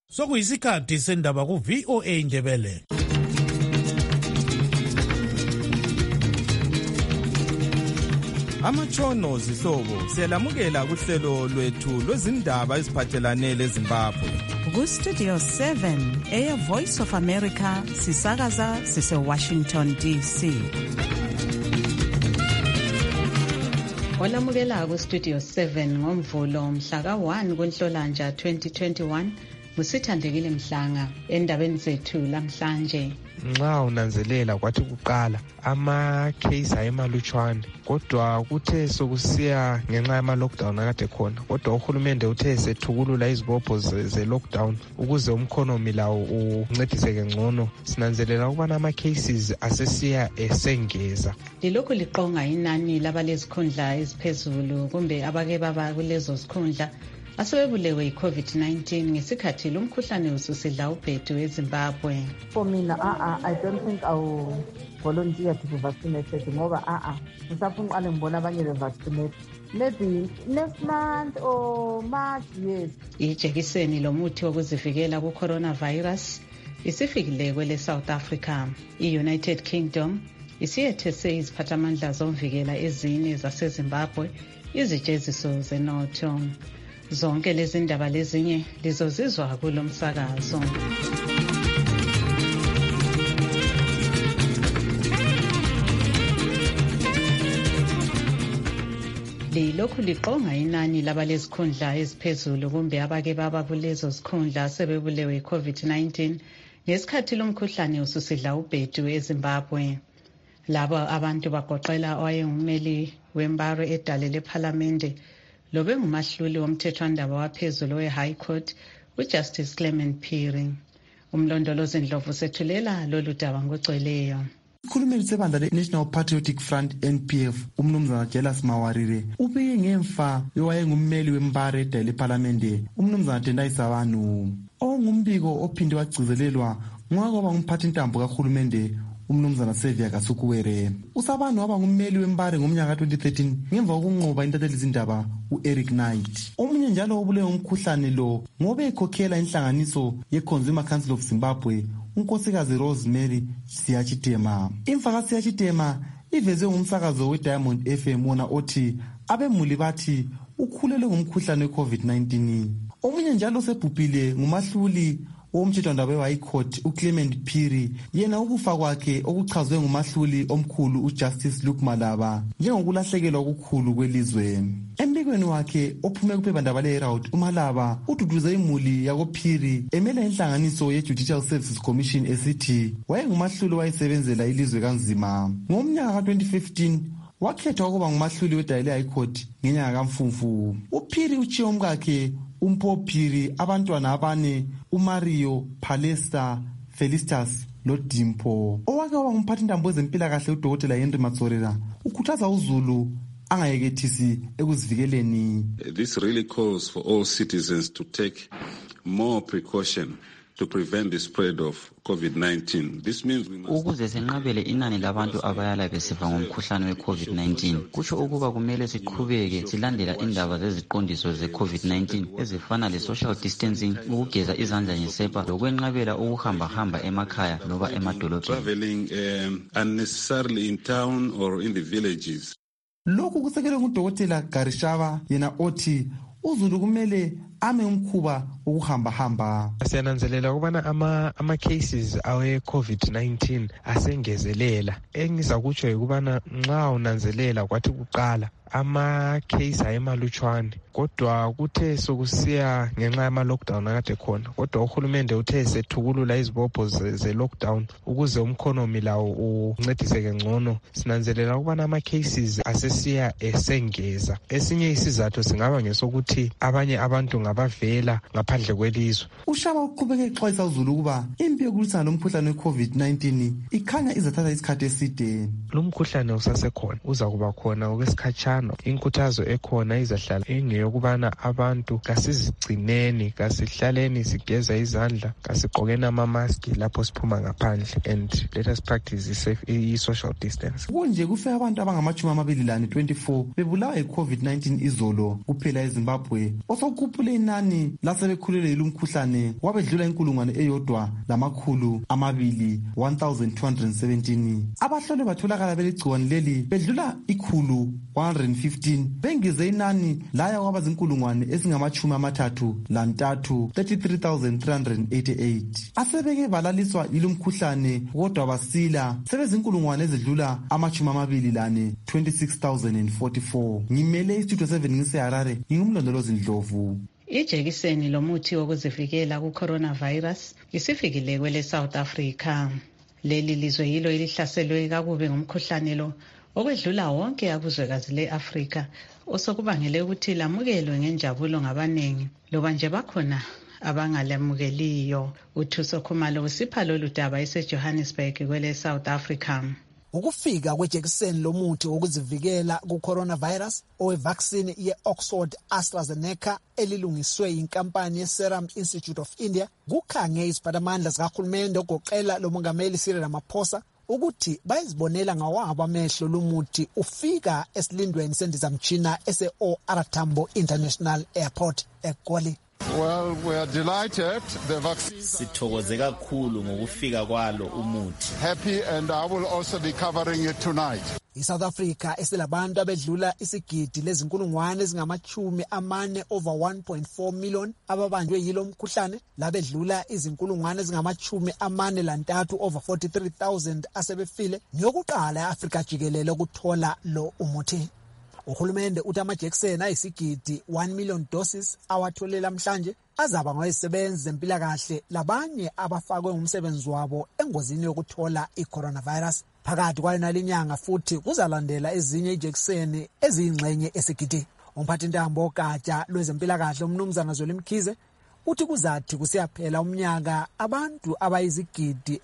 Sokuyisikhathi sendaba ku-VOA Indebele. Amatshono zihlobo siyalamukela kuhlelo lwethu lwezindaba eziphathelane leZimbabwe. Ku-Studio 7 Air Voice of America sisakaza sise-Washington DC. Olamukela ku-Studio 7 ngomvulo mhla ka-1 kuNhlolanja 2021 ngusithandekile Mhlanga endabeni zethu lamhlanje. Nxa unanzelela kwathi kuqala ama-case ayemalutshwane kodwa kuthe sokusiya ngenxa yama-lockdown akade khona, kodwa uhulumende uthe sethukulula izibopho ze-lockdown ukuze umkhonomi lawo uncediseke ngcono. Sinanzelela ukubana ama-cases asesiya esengeza. Lilokhu liqonga inani labalezikhundla eziphezulu kumbe abake baba kulezo zikhundla asebebulewe yi-COVID-19 ngesikhathi lo mkhuhlane ususidla ubhedu eZimbabwe. For mina, I don't think I will volunteer to be vaccinated ngoba ngisafuna uqale ngibona abanye be-vaccinate. Maybe next month or March, yes. Ijekiseni lomuthi wokuzivikela ku-coronavirus isifikile kwele South Africa. I-United Kingdom isiyethese iziphathamandla zomvikela ezine zaseZimbabwe izijeziso zenotho. Zonke lezi ndaba lezinye lizozizwa kulo msakazo. Lilokhu liqonga inani labalezikhundla eziphezulu kumbe abake baba kulezo zikhundla sebebulewe yi-COVID-19 ngesikhathi lo mkhuhlane ususidla ubhedu eZimbabwe. Labo abantu bagoqela owayengummeli wembaro edale lephalamende lobe ngumahluli womthethwandaba waphezulu we-High Court uJustice Clement Phiri. Umlondolozi Ndlovu sethulela lolu daba ngocweleyo. Ikhulumeli sebandla le-National Patriotic Front NPF umnumzana Jealous Mawarire ubike ngemfa yowayengummeli wembaro edale lephalamende umnumzana Tendai Savanu. Ongumbiko ophinde wagcizelelwa ngokwaba ngumphathintambo kahulumende umnumzana Sevia Kasukuwere. Usabanu waba ngummeli wembare ngomnyaka 2013 ngemva kokunqoba intatheli zindaba uEric Knight. Omunye njalo obulewe umkhuhlane lo ngobe ekhokhela inhlanganiso ye-Consumer Council of Zimbabwe unkosikazi Rosemary Siyachitema. Imfa kaSiyachitema ivezwe ngumsakazo we-Diamond FM wona othi abemuli bathi ukhulelwe ngumkhuhlane we-COVID-19. Omunye njalo osebhubhile ngumahluli womthethwandaba we-High Court uClement Phiri, yena ukufa kwakhe okuchazwe ngumahluli omkhulu uJustice Luke Malaba njengokulahlekelwa okukhulu kwelizwe. Embikweni wakhe ophume kuphephandaba le-Herald, uMalaba ududuze imuli yakoPhiri emele inhlanganiso ye-Judicial Services Commission esithi wayengumahluli wayesebenzela ilizwe kanzima. Ngomnyaka ka-2015 wakhethwa ukuba ngumahluli wedale High Court ngenyanga kaMfumfu. uPhiri utshiye umkakhe uMpho Phiri abantwana abane uMario, Palesta, Felicitas loDimpho. Owake waba ngumphathintambo wezempilakahle uDokotela Henry Matsorela ukhuthaza uZulu angayekethisi ekuzivikeleni. This really calls for all citizens to take more precaution to prevent the spread of COVID-19. This means we must ukuze senqabele inani labantu abayala besifa ngomkhuhlane we-COVID-19. Kusho ukuba kumele siqhubeke silandela indaba zeziqondiso ze-COVID-19 ezifana le-social distancing, ukugeza izandla ngesepa lokwenqabela ukuhamba emakhaya loba emadolobheni. Traveling unnecessarily in town or in the villages. Lokhu kusekelwe nguDokotela Garishava yena othi uZulu kumele ame umkhuba ukuhamba. Siyananzelela ukubana ama-cases awe-COVID-19 asengezelela. Engizakutsho ukubana nxa unanzelela kwathi kuqala ama-case ayemalutshwane kodwa kuthe sokusiya ngenxa yama-lockdown akade khona, kodwa uhulumende uthe sethukulula izibopho ze-lockdown ukuze umkhonomi lawo uncediseke ngcono. Sinanzelela ukubana ama-cases asesiya esengeza. Esinye isizathu singaba ngesokuthi abanye abantu ngabavela ngaphandle kwelizwe. Ushaba uqhubeke exwayisa uZulu ukuba impi yokulwisana lomkhuhlane we-COVID-19 ikhanya izathatha isikhathi eside. Lo mkhuhlane usasekhona, uza kuba khona okwesikhatshana. Inkuthazo ekhona izahlala ingeyokubana abantu kasizigcineni, kasihlaleni sigeza izandla, kasigqokeni ama-maski lapho siphuma ngaphandle, and let us practice i-social distance. Kunje kufe abantu abangama-24 bebulawa yi-COVID-19 izolo kuphela eZimbabwe, osokhuphule inani lasebekhulelwe yilumkhuhlane wabedlula 1,217 1217. Abahlolwe batholakala beligciwane leli bedlula 115 bengize inani laya kwaba zinkulungwane ezingamachumi 33,388. Asebeke balaliswa yilumkhuhlane kodwa basila sebezinkulungwane ezidlula amachumi 24 26,044. Ngimele istudio 7 ngiseHarare, ngingumlondolozi Ndlovu. Ijekiseni lomuthi wokuzivikela ku-coronavirus isifikile kwele South Africa. Leli lizwe yilo elihlaselwe kakubi ngumkhuhlane lo okwedlula wonke akuzwekazi le-Afrika osokubangele ukuthi lamukelwe ngenjabulo ngabaningi loba nje bakhona abangalemukeliyo. uThuso Khumalo usipha lolu daba eseJohannesburg kwele South Africa. Ukufika kwejekiseni lomuthi wokuzivikela ku-coronavirus owe-vaccine ye-Oxford AstraZeneca elilungiswe yinkampani ye-Serum Institute of India kukhange iziphatamandla zikahulumende ogoqela lo mongameli Cyril Ramaphosa ukuthi bayizibonela ngawabo amehlo lomuthi ufika esilindweni sendizamtshina ese-OR Tambo International Airport eGoli. Well, we are delighted. The vaccine. Sithokoze kakhulu ngokufika kwalo umuthi. Happy, and I will also be covering it tonight. ISouth Africa esilabantu abedlula isigidi lezinkulungwane ezingama-40 over 1.4 million ababanjwe yilo mkhuhlane labedlula izinkulungwane ezingama-43 over 43,000 asebefile ngiyokuqala eAfrika jikelele ukuthola lo umuthi. Uhulumende uthi amajekiseni ayisigidi 1 million doses awatholele namhlanje azaba ngabasebenzi zempilakahle labanye abafakwe ngumsebenzi wabo engozini yokuthola i-coronavirus. Phakathi kwalena inyanga futhi kuzalandela ezinye ijekiseni eziyingxenye esigidi. Umphathintambo ogatsha lwezempilakahle umnumzana Zweli Mkhize uthi kuzathi kusiyaphela umnyaka abantu abayizigidi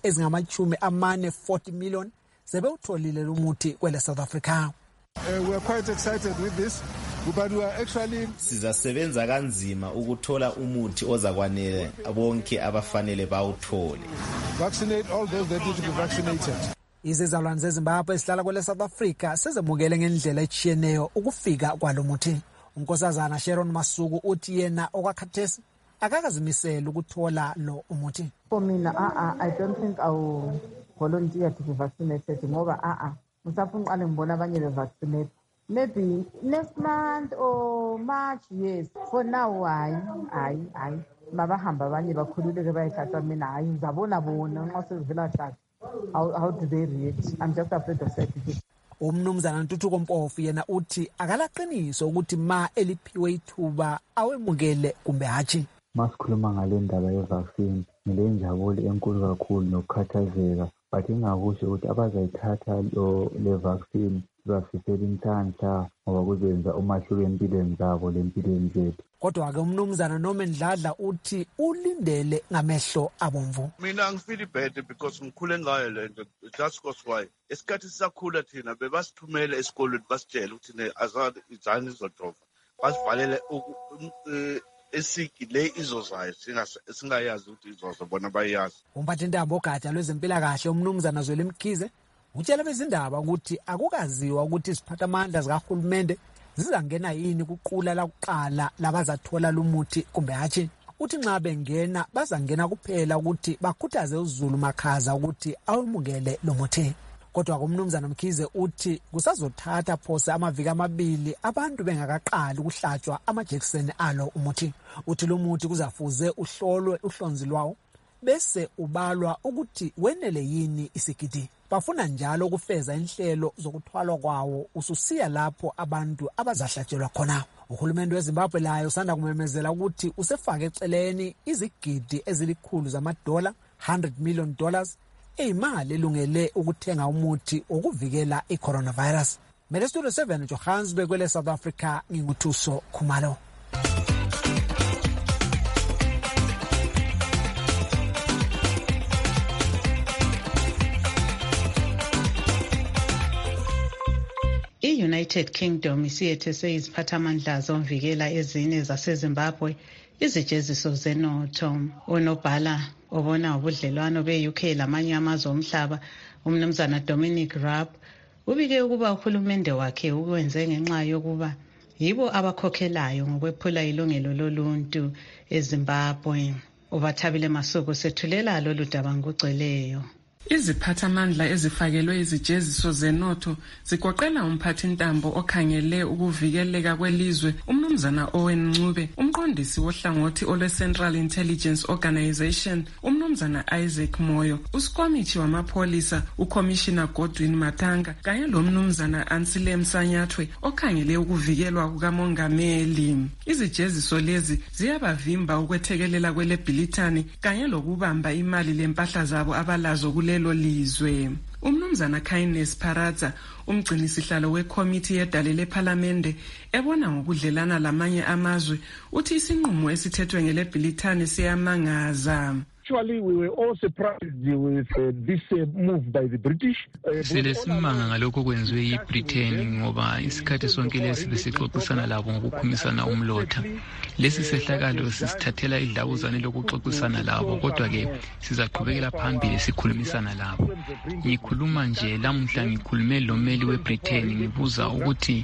ezingama-40 million sebewutholile umuthi kwele South Africa. We are quite excited with this, but we are actually sizasebenza kanzima ukuthola umuthi ozakwanele bonke abafanele bawuthole. Vaccinate all those that need to be vaccinated. Izizalwane zeZimbabwe esihlala kwele South Africa sezemukele ngendlela etshiyeneyo ukufika kwalo muthi. Unkosazana Sharon Masuku uthi yena okwakhathesi akakazimisela ukuthola lo umuthi. For me, I don't think I will volunteer to be vaccinated ngoba Musafuna uqale ngibona abanye be-vaccinate. Maybe next month or March, yes. For now, hayi. Mabahamba abanye bakhululeke bayithatha mina hayi ngizabona bona nxa sezivela hlaka. How do they react? I'm just afraid of side effects. Umnumzana Ntuthuko Mpofu yena uthi akalaqiniso ukuthi ma eliphiwe ithuba awemukele kumbe hatshi. Masikhuluma ngale ndaba ye-vaccine ngilenjabulo enkulu kakhulu nokukhathazeka. But ingakusho ukuthi abazayithatha le vaccine basifela inhlanhla ngoba kuzenza umahluko empilweni zabo lempilweni zethu. Kodwa-ke umnumzana Norman Dladla uthi ulindele ngamehlo abomvu. Mina ngifeel bad because ngikhule ngayo lento. That's why esikhathi sisakhula thina bebasithumele esikolweni basitshela ukuthi azali izani izodova. Basivalele esiki le izozayo singayazi ukuthi izoza bona bayazi. Umphathintambo ogatsha lwezempilakahle umnumzana Zweli Mkhize utshela bezindaba ukuthi akukaziwa ukuthi iziphathamandla zikahulumende zizangena yini kuqula lakuqala labazathola lumuthi kumbe hatshi. Uthi nxa bengena bazangena kuphela ukuthi bakhuthaze uZulu makhaza ukuthi awemukele lo muthi. Kodwa umnumzana Mkhize uthi kusazothatha phose amaviki amabili abantu bengakaqali ukuhlatshwa amajekiseni alo umuthi. Uthi lo muthi kuzafuze uhlolwe uhlonzi lwawo bese ubalwa ukuthi wenele yini isigidi. Bafuna njalo ukufeza inhlelo zokuthwalwa kwawo ususiya lapho abantu abazahlatshelwa khona. Uhulumende weZimbabwe layo usanda kumemezela ukuthi usefake eceleni izigidi ezilikhulu zamadola $100 million imali elungele ukuthenga umuthi wokuvikela i-coronavirus. Mele Studio 7 Johannesburg kwele South Africa nginguthuso Khumalo. I-United Kingdom isiyethese iziphathamandla zomvikela ezine zaseZimbabwe izijeziso zenotho. Unobhala obona ubudlelwano be-UK lamanye amazwe omhlaba umnumzana Dominic Raab ubike ukuba uhulumende wakhe ukwenze ngenxa yokuba yibo abakhokhelayo ngokwephula ilungelo loluntu eZimbabwe. Ubathabile Masuku sethulela lolu daba ngokugcweleyo. Iziphathamandla ezifakelwe izijeziso zenotho zigoqela umphathintambo okhangele ukuvikeleka kwelizwe umnumzana Owen Ncube, umqondisi wohlangothi olwe-Central Intelligence Organization umnumzana Isaac Moyo, usikomithi wamapholisa uCommissioner Godwin Matanga kanye lomnumzana Ansile Msanyathwe okhangele ukuvikelwa kukamongameli. Izijeziso lezi ziyabavimba ukwethekelela kwelebhilithani kanye lokubamba imali lempahla zabo abalazo kule lo lizwe. Umnumzana Kindness Paradza, umgcinisihlalo wekomiti yedale lephalamende ebona ngokudlelana lamanye amazwe, uthi isinqumo esithethwe ngelebhilithani siyamangaza. Actually, we were all surprised with this move by the British. Silesimanga ngalokho kwenziwe yiBritain ngoba isikhathi sonke lesi besixoxisana labo ngokukhumisana umlotha. Lesi sehlakalo sisithathela idlabuzane lokuxoxisana labo, kodwa ke sizaqhubekela phambili sikhulumisana labo. Ngikhuluma nje lamuhla ngikhulume lomeli weBritain ngibuza ukuthi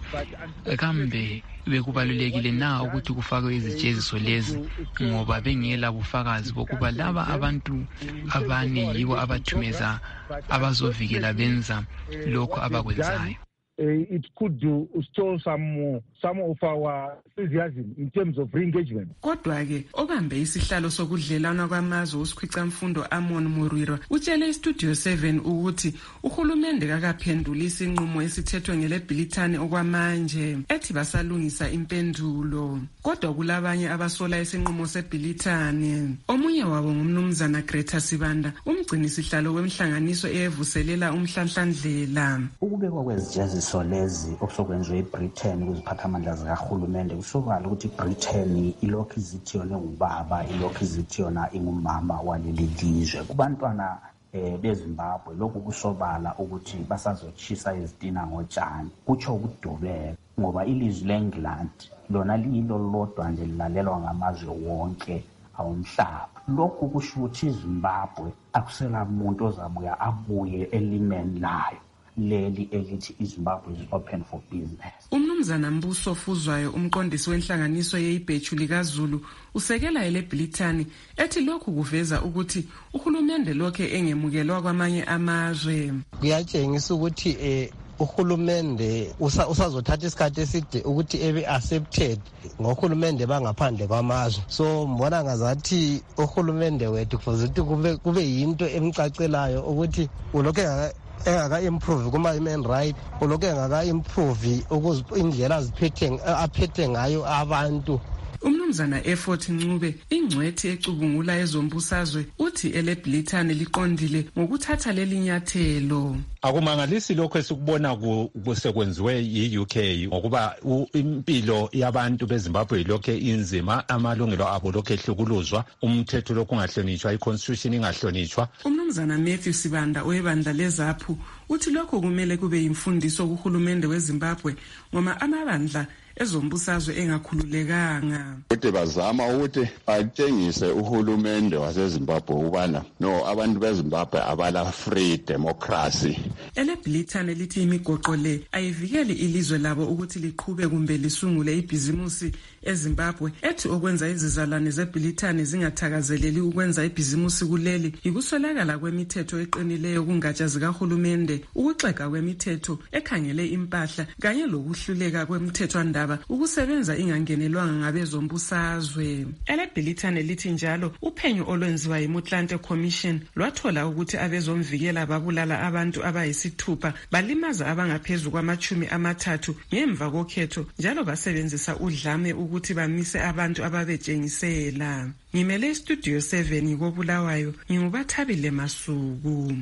kambe bekubalulekile na ukuthi kufakwe izijeziso lezi ngoba bengela bufakazi bokuba laba abantu abane yibo abathumeza abazovikela benza lokho abakwenzayo. It could store some of our enthusiasm in terms of re-engagement. Kodwa ke obambe isihlalo sokudlelana kwamazwe uSikhwicamfundo Amon Murwira utshele iStudio 7 ukuthi uhulumende kakaphendula isinqumo esithethwe ngelebhilithani okwamanje, ethi basalungisa impendulo. Kodwa kulabanye abasola isinqumo sebhilithani. Omunye wabo ngumnumzana Greta Sibanda, umgcinisihlalo wemhlanganiso eyevuselela umhlanhlandlela. Ukubekwa kwezijeziso lezi okusokwenziwe eBritain kuziphathamandla zikahulumende kusobala ukuthi iBritain ilokhu izithiyona ngubaba, ilokhu izithiyona ingumama waleli lizwe. Kubantwana beZimbabwe lokhu kusobala ukuthi basazochisa izitina ngotshani, kutsho ukudubeka ngoba ilizwe leEngland lona liyilo lodwa nje lilalelwa ngamazwe wonke awomhlaba. Lokhu kusho ukuthi iZimbabwe akusela umuntu ozabuya abuye elimeni layo leli elithi iZimbabwe is open for business. Umnumzana Mbuso Fuzwayo, umqondisi wenhlanganiso yeIbhechu likaZulu, usekela elebhilithani ethi lokhu kuveza ukuthi uhulumende lokhe engemukelwa kwamanye amazwe. Kuyatshengisa ukuthi uhulumende usazothatha isikhathi eside ukuthi ebe accepted ngohulumende bangaphandle kwamazwe. So mbona ngazathi uhulumende wethu kufuze ukuthi kube yinto emcacelayo ukuthi ulokhe engaka-improve kuma-human right, ulokhu engaka-improve indlela aphethe ngayo abantu. Umnumzana Effort Ncube, ingcwethi ecubungula ezombusazwe, uthi elebhilithani liqondile ngokuthatha leli nyathelo. Akumangalisi lokho esikubona kusekwenziwe yi-UK ngokuba impilo yabantu beZimbabwe ilokhe inzima, amalungelo abo lokhe ehlukuluzwa, umthetho lokhu ungahlonitshwa, i-constitution ingahlonitshwa. Umnumzana Matthew Sibanda oyebandla leZAPHU uthi lokho kumele kube imfundiso kuhulumende weZimbabwe ngoba amabandla ezombusazwe engakhululekanga. Ukuthi bazama ukuthi batshengise uhulumende waseZimbabwe ubana no abantu beZimbabwe abala free democracy. Elebhilithani lithi imigoqo le ayivikeli ilizwe labo ukuthi liqhube kumbe lisungule ibhizimusi eZimbabwe, ethi okwenza izizalwane zebhilithani zingathakazeleli ukwenza ibhizimusi kuleli yikuswelakala kwemithetho eqinileyo kungatsha zikahulumende, ukuxega kwemithetho ekhangele impahla kanye lokuhluleka kwemithethwandaba ukusebenza ingangenelwanga ngabezombusazwe. Elebhilithani lithi njalo uphenyo olwenziwa yiMutlante Commission lwathola ukuthi abezomvikela babulala abantu abayisithupha, balimaza abangaphezulu kwama-30 ngemva kokhetho, njalo basebenzisa udlame ukuthi bamise abantu ababetshengisela. Ngimele iStudio 7 ngikobulawayo, ngingubathabile Masuku.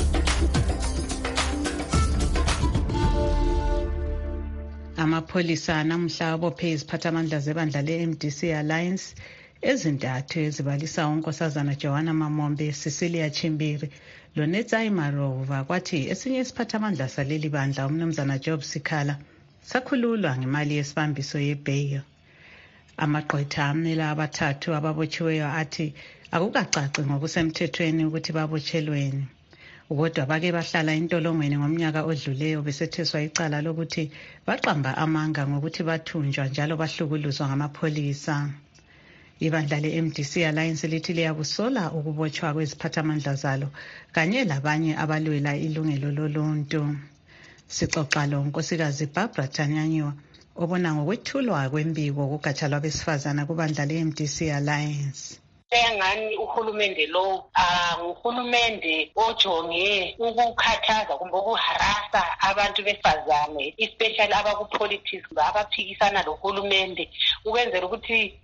Amapholisa namuhla abophe iziphathamandla zebandla le-MDC Alliance ezintathu ezibalisa unkosazana Joanna Mamombe, Cecilia Chimbiri loNetsayi Marova, kwathi esinye isiphathamandla saleli bandla umnumzana Job Sikhala sakhululwa ngemali yesibambiso yebail. Amagqwetha amnela abathathu ababotshiweyo athi akukacaci ngokusemthethweni ukuthi babotshelweni. kodwa bake bahlala entolongweni ngomnyaka odluleyo besetheswa icala lokuthi baqamba amanga ngokuthi bathunjwa njalo bahlukuluzwa ngamapholisa. Ibandla le-MDC Alliance lithi liyakusola ukubotshwa kweziphathamandla zalo kanye labanye abalwela ilungelo loluntu. Sixoxa lo Nkosikazi Barbara Tanyanyiwa obona ngokwethulwa kwembiko kugatsha lwabesifazana kubandla le-MDC Alliance. Engani uhulumende lo uhulumende ojonge ukukhathaza kumbe ukuharasa abantu besifazane, especially abakupolitics abaphikisana lohulumende, ukwenzela ukuthi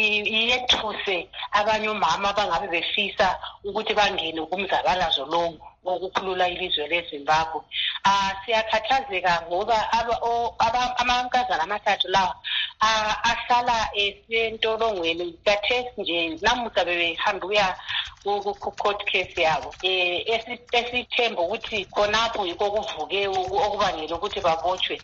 iyethuse abanye omama abangabe befisa ukuthi bangene kumzabalazo lo wokukhulula ilizwe leZimbabwe. Siyakhathazeka ngoba amankazana amathathu lawa ahlala esentolongweni kathesi nje namuhla bebehambe ukuya ku-court case yabo esithemba ukuthi khonapho yikho kuvuke okubangela ukuthi babotshwe.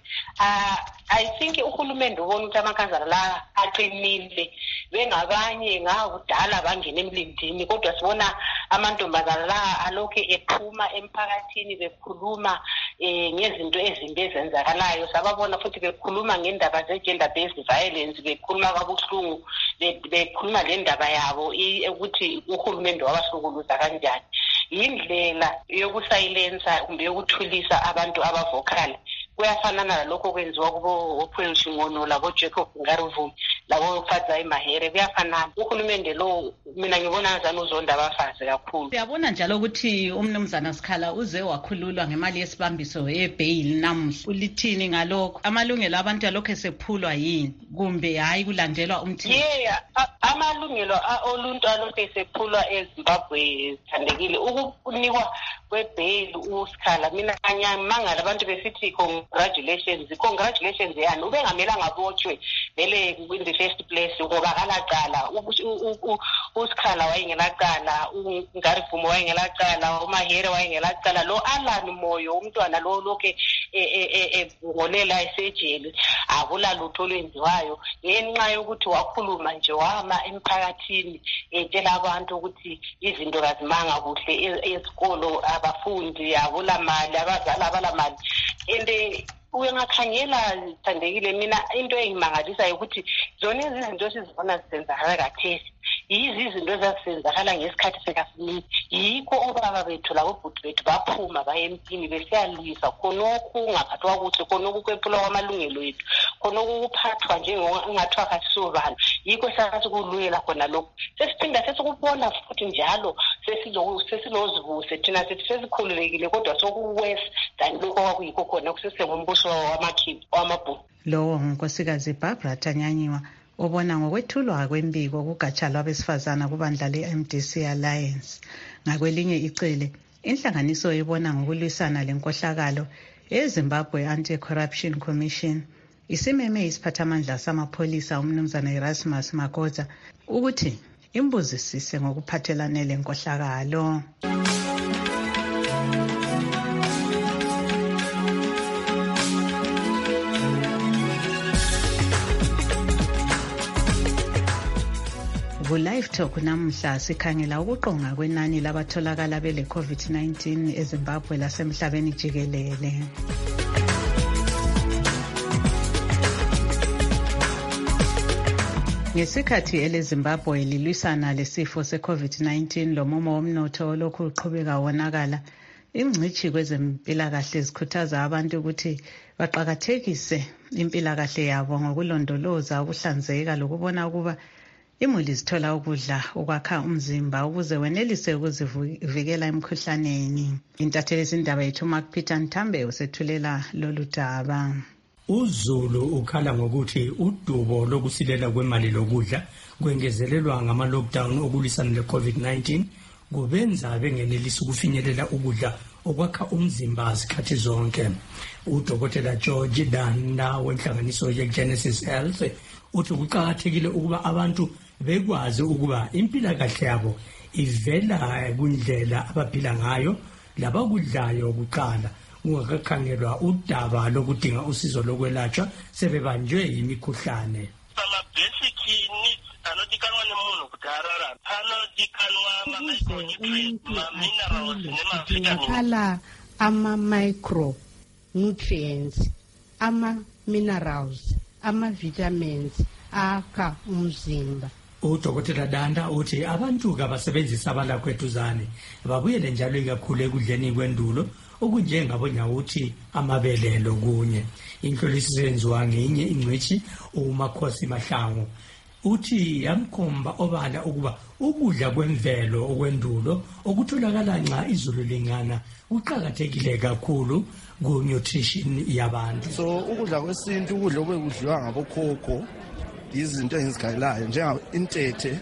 I think uhulumende ubona ukuthi amankazana la aqinile, bengabanye ngakudala bangena emlindini, kodwa sibona amantombazana la alokhe ephuma emphakathini bekhuluma ngezinto ezimbi ezenzakalayo. Sababona futhi bekhuluma ngendaba ze-gender based violence, bekhuluma kabuhlungu, bekhuluma le ndaba yabo ukuthi uhulumende wabahlukuluza kanjani. Yindlela yokusayilensa kumbe yokuthulisa abantu abavokali. Kuyafanana nalokho kwenziwa kubo Pearl Shingono labo Jacob Ngaruvu labo Fadzai Mahere, kuyafanana. Uhulumende lo mina ngibona ngazani uzonda abafazi kakhulu. Siyabona njalo ukuthi umnumzana Sikhala uze wakhululwa ngemali yesibambiso yebail namuhla. Ulithini ngalokho? Amalungelo abantu alokho esephulwa yini kumbe hayi kulandelwa umthetho? Yeah, amalungelo oluntu alokho esephulwa eZimbabwe thandekile. Ukunikwa kwebail uSikhala mina ngiyamangala abantu besithi congratulations yani ubengamelanga abotshwe vele in the first place ngoba kalacala uSikhala wayengelacala, uNgarivumo wayengelacala, uMahere wayengelacala, lo Alan Moyo umntwana lo lokhe ngolela esejele akula lutho olwenziwayo ngenxa yokuthi wakhuluma nje wama emphakathini etshela abantu ukuthi izinto kazimanga kuhle ezikolo, abafundi akula mali, abazali abalamali. Uyangakhangela thandekile mina into engimangalisa ukuthi zona izinto sizibona zisenzakala kathesi yizi izinto ezasenzakala ngesikhathi sekaSmith. Yikho obaba bethu labobhuti bethu baphuma baye empini besiyalwisa khonokhu ungaphathwa kuhle, khonokhu kwephula kwamalungelo ethu, khonokhu kuphathwa njengongathiwa kasisobala. Yikho sasikulwela khona lokho. Sesiphinda sesikubona futhi njalo sesilozivuse thina sethi sesikhululekile kodwa sokuwesi than lokho kwakuyikho khona kusesengumbuso wamakhibi wamabhuku. Lo Nkosikazi Barbara Tanyanyiwa obona ngokwethulwa kwembiko kugatsha lwabesifazana kubandla le-MDC Alliance. Ngakwelinye icele, inhlanganiso ebona ngokulwisana lenkohlakalo eZimbabwe Anti-Corruption Commission isimeme isiphathamandla samapholisa umnumzana Erasmus Magoza ukuthi imbuzisise ngokuphathelane lenkohlakalo. Live Talk namuhla sikhangela ukuqonga kwenani labatholakala bele COVID-19 eZimbabwe lasemhlabeni jikelele. Ngesikhathi eleZimbabwe lilwisana lesifo seCovid-19 lomumo womnotho olokhu uqhubeka wonakala, ingcitshi kwezempilakahle zikhuthaza abantu ukuthi baqakathekise impilakahle yabo ngokulondoloza ukuhlanzeka lokubona ukuba imuli zithola ukudla okwakha umzimba ukuze wenelise ukuzivikela emkhuhlaneni. Intatheli zindaba yethu Mark Peter Ntambe usethulela lolu daba. uZulu ukhala ngokuthi udubo lokusilela kwemali lokudla kwengezelelwa ngama-lockdown okulwisana le-COVID-19 kubenza bengenelisi ukufinyelela ukudla okwakha umzimba zikhathi zonke. UDokotela George Danda wenhlanganiso ye-Genesis Health uthi kuqakathekile ukuba abantu bekwazi ukuba impilakahle yabo ivela kundlela abaphila ngayo labakudlayo kuqala kungakakhangelwa udaba lokudinga usizo lokwelatshwa sebebanjwe yimikhuhlane. Basic needs anodikanwa nemunhu kugarara anodi kudingakala ama-micronutrients, ama-minerals, ama-vitamins akha umzimba. Udokotela Danda uthi abantu abasebenzisa abalakwethuzane babuyele njalo ikakhulu ekudleni kwendulo okunjengabonyawuthi amabele lokunye. Inhloliso eyenziwa ngenye ingcitshi uMakhosi Mahlangu uthi yamkhomba obala ukuba ukudla kwemvelo okwendulo okutholakala nxa izulu lingana kuqakathekile kakhulu ku-nutrition yabantu. So ukudla kwesintu, ukudla okwekudliwa ngabokhokho, izinto engizikhayelayo njengaintethe,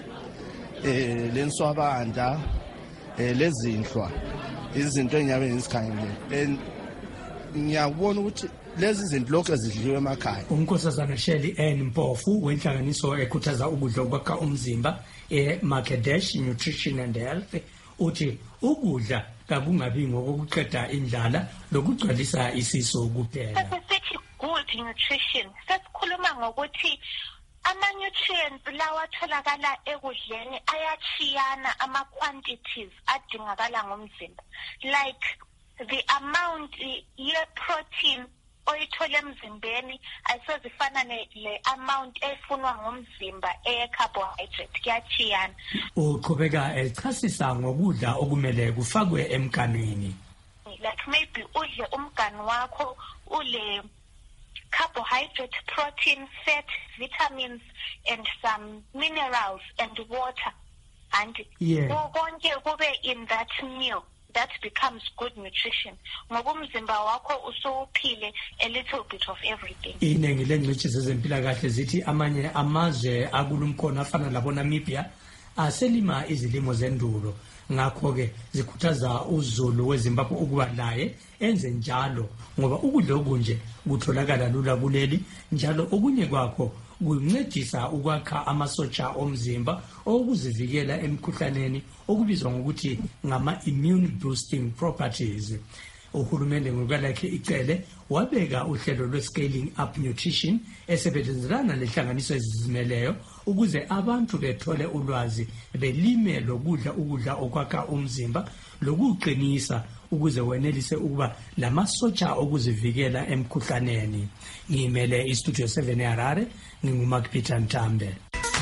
lenswabanda, lezinhlwa, izinto engiyabe ngizikhayele. Ngiyabona ukuthi lezi zinto lokho zidliwe emakhaya. Unkosazana Shelley Ann Mpofu wenhlanganiso ekhuthaza ukudla okwakha umzimba Makedesh Nutrition and Health uthi ukudla kakungabi ngokokuqeda indlala lokugcwalisa isiso kuphela. Sesithi good nutrition sesikhuluma ngokuthi ama-nutrients lawa atholakala ekudleni ayachiyana ama-quantities adingakala ngomzimba, like the amount ye-protein oyithola emzimbeni ayisozifana le-amount efunwa ngomzimba eye-carbohydrate, kuyachiyana. Uqhubeka echasisa ngokudla okumele kufakwe emganwini. Like maybe udle umganu wakho ule carbohydrate, protein, fat, vitamins, and some minerals and water. And konke kube in that meal. That becomes good nutrition. Ngoba umzimba wakho usuphile a little bit of everything. Iningi lengcitshi zezempilakahle zithi amanye amazwe akulumkhono afana labo Namibia aselima izilimo zendulo. Ngakho-ke zikhuthaza uZulu weZimbabwe ukuba naye enze njalo ngoba ukudla okunje kutholakala lula kuleli njalo okunye kwakho kuncedisa ukwakha amasotsha omzimba okuzivikela emikhuhlaneni okubizwa ngokuthi ngama-immune boosting properties. Uhulumende ngokwalakhe icele wabeka uhlelo lwe-scaling up nutrition esebenzelana lehlanganiso ezizimeleyo ukuze abantu bethole ulwazi belime lokudla ukudla okwakha umzimba lokuqinisa ukuze wenelise ukuba lamasotsha okuzivikela emikhuhlaneni. Ngimele istudio 7 eHarare, nginguMark Peter Ntambe.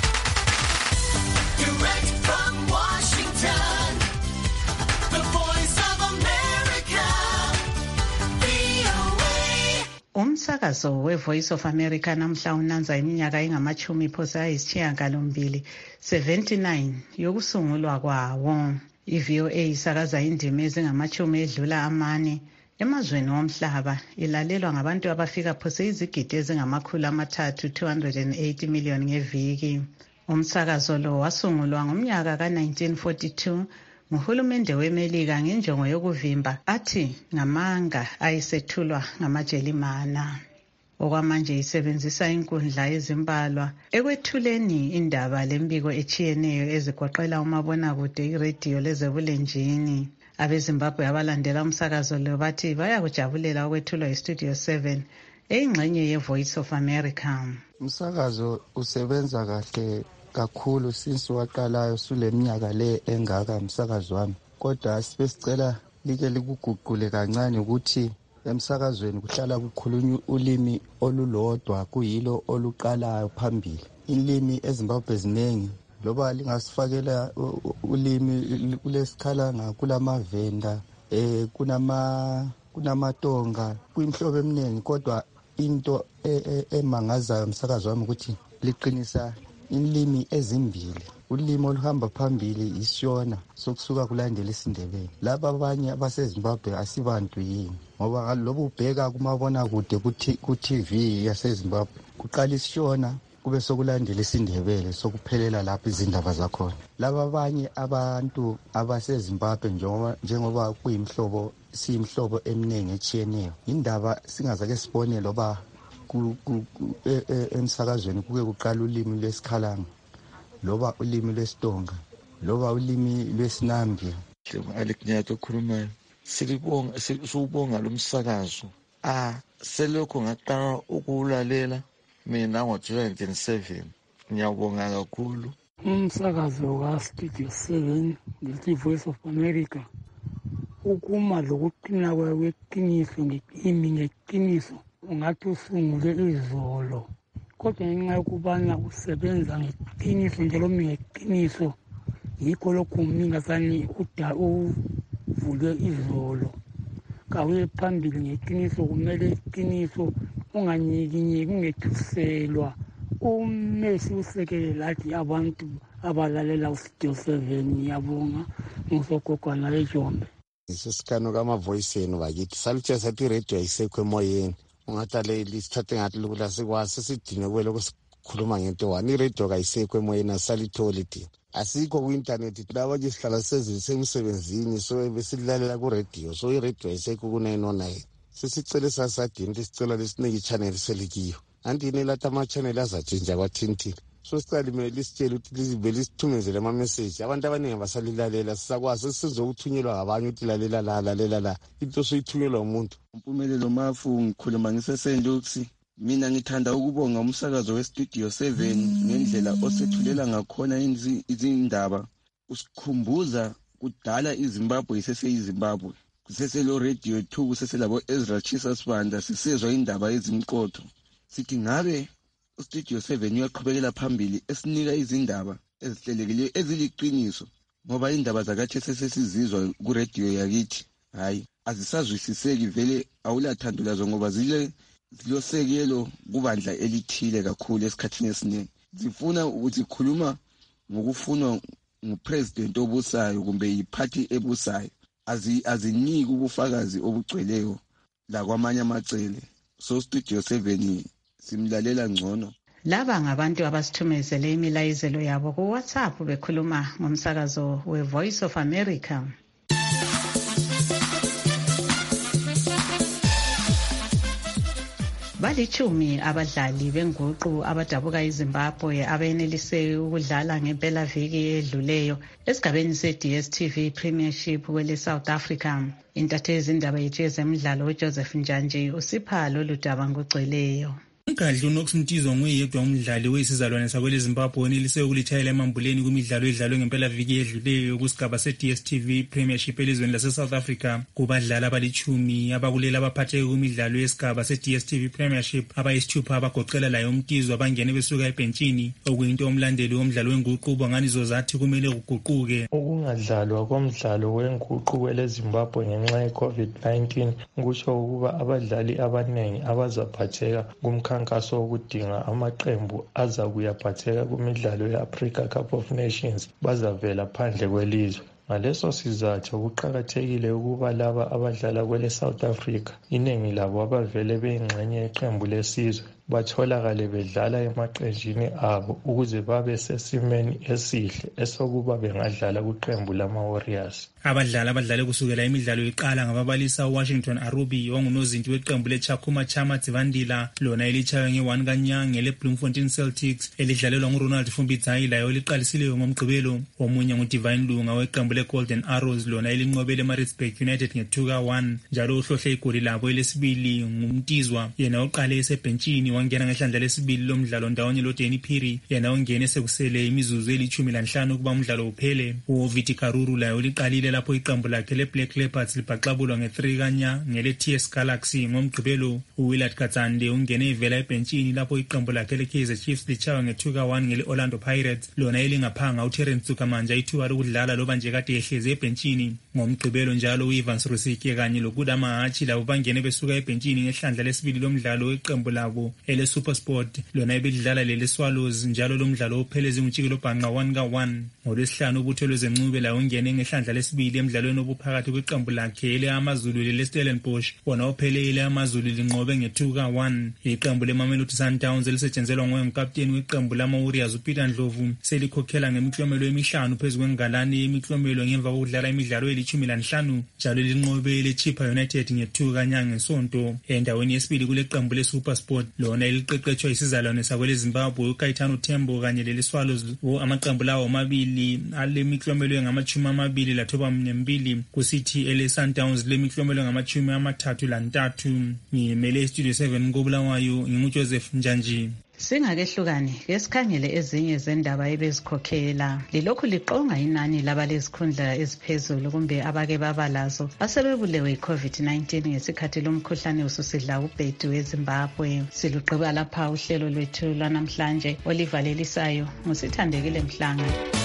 Umsakazo we-Voice of America namhla unanza iminyaka engamachumi phose ayisishiyagalombili 79 yokusungulwa kwawo. I-VOA isakaza indima ezingamachumi edlula amane emazweni womhlaba, ilalelwa ngabantu abafika phose izigidi ezingamakhulu amathathu 280 million ngeviki. Umsakazo lo wasungulwa ngomnyaka ka-1942 nguhulumende weMelika ngenjongo yokuvimba athi ngamanga ayisethulwa ngamaJelimana. Okwamanje isebenzisa inkundla ezimbalwa ekwethuleni indaba lembiko echiyeneyo ezigoqela umabonakude, iradio lezebulenjini. AbeZimbabwe abalandela umsakazo lo bathi bayakujabulela ukwethulwa iStudio 7 eyingxenye yeVoice of America. Umsakazo usebenza kahle kakhulu since waqalayo suleminyaka le engaka umsakazo wami, kodwa sibesicela like likuguqule kancane ukuthi emsakazweni kuhlala kukhulunywa ulimi olulodwa kuyilo oluqalayo phambili. Ilimi eZimbabwe ziningi, loba lingasifakela ulimi kulesikhalanga, kulamavenda, kunamatonga, kuyimhlobo eminingi, kodwa into emangazayo umsakazo wami ukuthi liqinisa inlimi ezimbili. Ulimi oluhamba phambili iShona, sokusuka kulandela isiNdebele. Laba abanye abaseZimbabwe asibantu yini, ngoba lobu ubheka kumabonakude ku-TV yaseZimbabwe kuqala iShona kube sokulandela isiNdebele sokuphelela lapho izindaba zakhona. Laba abanye abantu abaseZimbabwe njengoba siyimhlobo eminingi echiyeneyo, indaba singazake sibone loba emsakazweni kuke kuqala ulimi lwesikhalanga, loba ulimi lwesitonga, loba ulimi lwesinambia. Aleknyato okhulumayo, siwubonga lo msakazo. Selokho ngaqala ukuwulalela mina ngo-2007. Ngiyawubonga kakhulu Umsakazo ka-Studio 7 ngithi Voice of America ukuma lokuqina kweqiniso ngeqiniso ungathi usungule izolo kodwa ngenxa yokubana usebenza ngeqiniso njalo ngeqiniso yikho lokhu umningasani uvule izolo kawuye phambili ngeqiniso kumele iqiniso unganyikinyeki ungethuselwa umesi usekele lathi abantu abalalela uStudio 7 ngiyabonga ngusogogwana eJombe isisikano kama-voice enu bakithi saluthe sathi iradio ayisekho emoyeni ungataleli sithathe ngathi lokula sikwasi sidine kweloko sikhuluma ngento one iradio kayisekho emoyeni asalitholi thina asikho ku-intanethi laba nje sihlala semisebenzini so besilalela kuradio so iradio ayisekho ku-909 sesicele sasadini sicela lesineke i-channel selikiyo andini lathi ama-channel azatshintsha kwathintini so sicala imele lisitshele ukuthi livele sithumezele ama-message abantu abaningi basalilalela sisakwazi sizokuthunyelwa ngabanye ukuthi lalela la into soyithunyelwa umuntu Mpumelelo Mafu ngikhuluma ngiseSendux mina ngithanda ukubonga umsakazo weStudio 7 ngendlela osethulela ngakhona izindaba usikhumbuza kudala iZimbabwe iseseyiZimbabwe kuseselo radio 2 kuseselabo Ezra Chisa Sibanda sisezwa indaba ezimqotho sithi ngabe uStudio 7 uyaqhubekela phambili esinika izindaba ezihlelekile eziliqiniso ngoba indaba zakathi sesizizwa ku radio yakithi hayi azisazwisiseki vele awulathando lazo ngoba zilosekelo kubandla elithile kakhulu esikhathini esiningi zifuna ukuthi khuluma ngokufunwa ngupresident obusayo kumbe iparty ebusayo aziniki ubufakazi obugcweleyo la kwamanye amacele so Studio 7 simlalela ngcono. Laba ngabantu abasithumezele imilayezelo yabo ku WhatsApp bekhuluma ngomsakazo we Voice of America. Balichumi abadlali benguqu abadabuka iZimbabwe abenelise ukudlala ngempela viki edluleyo esigabeni se-DStv Premiership kwele South Africa. Intatheli indaba yethu yezemidlalo uJoseph Njanje usipha lolu daba ngogcweleyo. Unkandli uNox Mtizo nguyedwa umdlali wesizalwane sakwele Zimbabwe onelise ukulithayela emambuleni kumidlalo edlalwe ngempela viki edluleyo kusigaba se-DStv Premiership elizweni lase-South Africa. Kubadlali abalichumi abakulela abaphatheke kumidlalo yesigaba se-DStv Premiership abayisithupha abagoqela layo Mtizo abangene besuka ebhentshini okuyinto omlandeli womdlalo wenguqu bangani zozathi kumele kuguquke. Ukungadlalwa komdlalo wenguqu kwele Zimbabwe ngenxa ye-COVID-19 kusho ukuba abadlali abanengi abazaphatheka kumkhankaso wokudinga amaqembu aza kuyaphatheka kumidlalo ye-Africa Cup of Nations bazavela phandle kwelizwe. Ngaleso sizathu kuqakathekile ukuba laba abadlala kwele South Africa iningi labo abavele beyingxenye yeqembu lesizwe batholakale bedlala emaqenjini abo ukuze babe sesimeni esihle esokuba bengadlala kuqembu lama-Warriors. Abadlali kusukela imidlalo iqala ngababalisa uWashington Arubi ongunozinti weqembu leChakuma Chama Dzivandila lona elitshaywe nge-1 kaNyanga leBloemfontein Celtics elidlalelwa nguRonald Fumbidzayi layo liqalisileyo ngomgqibelo. Omunye nguDivine Lunga weqembu leGolden Arrows lona elinqobele eMaritzburg United nge-2 ka-1 njalo uhlohle igoli labo elesibili ngumtizwa yena oqale esebhentshini wangena ngehlandla lesibili lomdlalo ndawonye loDanny Phiri yena ongene sekusele imizuzu eli-15 ukuba umdlalo uphele. uViti Karuru layo liqalile lapho iqembu lakhe leBlack Leopards libhaxabulwa nge-3 kaNyanga ngele-TS Galaxy ngomgqibelo. uWillard Katsande ungene evela ebhentshini lapho iqembu lakhe leKaizer Chiefs litshaywa nge-2 ka-1 ngele-Orlando Pirates lona elingaphanga uTerence Tsukamanja ithuba lokudlala loba nje kade ehlezi ebhentshini. Ngomgqibelo njalo uIvans Rusike kanye loKudama Hachi labo bangene besuka ebhentshini ngehlandla lesibili lomdlalo weqembu labo eleSuperSport lona ebelidlala leleSwallows njalo lomdlalo upheleze uMtshikelo Bhanqa 1 ka-1. ngoLwesihlanu uButhelwe Zencube layo ungene ngehlandla lesibili emdlalweni obuphakathi kweqembu lakhe ele-AmaZulu leleStellenbosch wona uphelele AmaZulu linqobe nge-2 ka-1. iqembu leMamelodi Sundowns elisetshenzelwa ngoyengukapteni weqembu lama-Warriors uPeter Ndlovu selikhokhela ngemiklomelo emihlanu phezu kwengalane yemiklomelo ngemva kokudlala imidlalo eli-15 njalo linqobe leChippa United nge-2 kaNyanga ngesonto. Endaweni yesibili kuleqembu leSuperSport lona eliqeqetshwa isizalwane sakwele Zimbabwe uKaitano Tembo kanye leleSwallows amaqembu lawo omabili alemiklomelo engama-22 kusithi ele-Sundowns lemiklomelo engama-33. ngimele iStudio 7 koBulawayo nginguJoseph Njanji. Singakehlukani ke sikhangele ezinye zendaba ebezikhokhela. Lilokhu liqonga inani labalezikhundla eziphezulu kumbe abake babalazo asebebulewe i-COVID-19 ngesikhathi lomkhuhlane ususidla ubhedu eZimbabwe. Silugqiba lapha uhlelo lwethu lwanamhlanje olivalelisayo ngusithandekile Mhlanga.